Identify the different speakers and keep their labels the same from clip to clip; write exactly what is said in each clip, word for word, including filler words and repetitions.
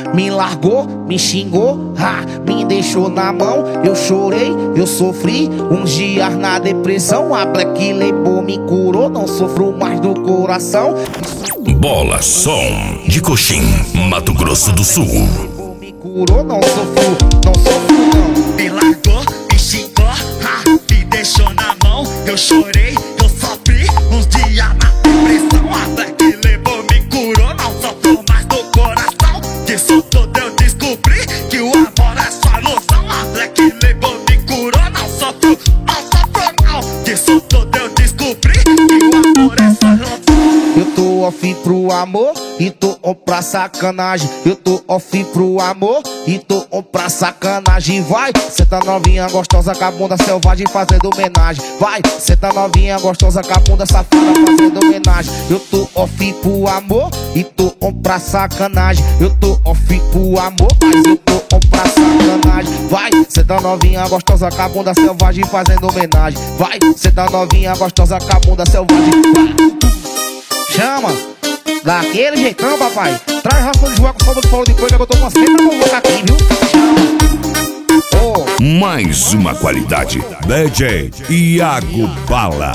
Speaker 1: Me largou, me xingou, ha, me deixou na mão. Eu chorei, eu sofri, uns dias na depressão. A Black Label me curou, não sofro mais do coração.
Speaker 2: Bola Som de Coxim, Mato Grosso do Sul.
Speaker 1: Me curou, não sofro, não sofro não.
Speaker 3: Me largou, me xingou, ha, me deixou na mão. Eu chorei, eu sofri, uns dias na depressão. A Black Label me curou, não sofro mais do coração. Disso tudo eu descobri que o amor é só ilusão. A Black Label me curou, não sofro, não sofro não. Disso tudo eu descobri que o amor é só ilusão.
Speaker 1: Eu tô off pro amor e tô on pra sacanagem. Eu tô off pro amor e tô on pra sacanagem. Vai, cê tá novinha gostosa com a bunda selvagem fazendo homenagem. Vai, cê tá novinha gostosa com a bunda safada fazendo homenagem. Eu tô off pro amor e tô on pra sacanagem. Eu tô off pro amor, mas eu tô on pra sacanagem. Vai, cê tá novinha gostosa com a bunda selvagem fazendo homenagem. Vai, cê tá novinha gostosa com a bunda selvagem. Vai. Chama, daquele jeitão, papai. Traz raça de jogar com fogo de polo de coisa que eu tô com sempre pra colocar aqui, viu? Chama. Oh.
Speaker 2: Mais uma qualidade. D J Iago Bala.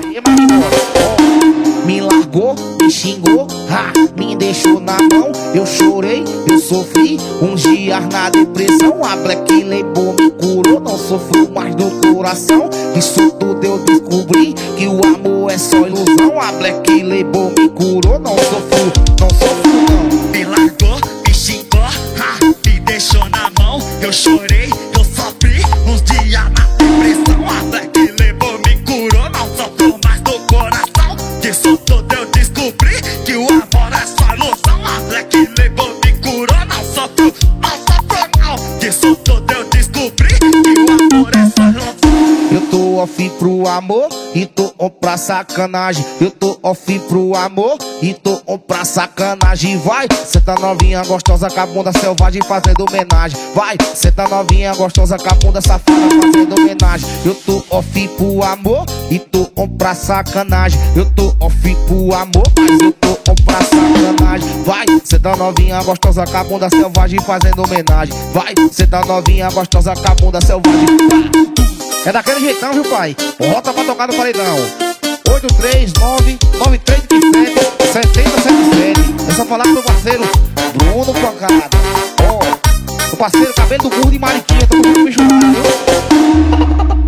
Speaker 1: Me largou, me xingou, ha, me deixou na mão. Eu chorei, eu sofri, uns dias na depressão. A Black Label me curou, não sofro mais do coração. Isso tudo eu descobri, que o amor é só ilusão. A Black Label me curou, não sofro, não sofro não.
Speaker 3: Me largou, me xingou, ha, me deixou na mão. Eu chorei, eu sofri, uns dias na depressão. A Black Label me curou, não sofro mais do coração. Disso tudo eu descobri que o amor é só ilusão. A Black Label me curou, não sofro, não sofro não. Disso tudo eu descobri que o amor é só ilusão.
Speaker 1: Eu tô off pro amor e tô on pra sacanagem. Eu tô off pro amor e tô on pra sacanagem. Vai, cê tá novinha gostosa com a bunda selvagem fazendo homenagem. Vai, cê tá novinha gostosa com a bunda safada fazendo homenagem. Eu tô off pro amor e tô on pra sacanagem. Eu tô off pro amor, mas eu tô on pra sacanagem. Vai, cê tá novinha gostosa com a bunda selvagem fazendo homenagem. Vai, cê tá novinha gostosa com a bunda selvagem. É daquele jeitão, viu, pai? Bota pra tocar no paredão. oito três nove nove três sete sete zero sete sete. É só falar com meu parceiro Bruno Pancada. Ó, oh, o parceiro cabelo do burro de Mariquinha. Tô com o bicho lá, viu?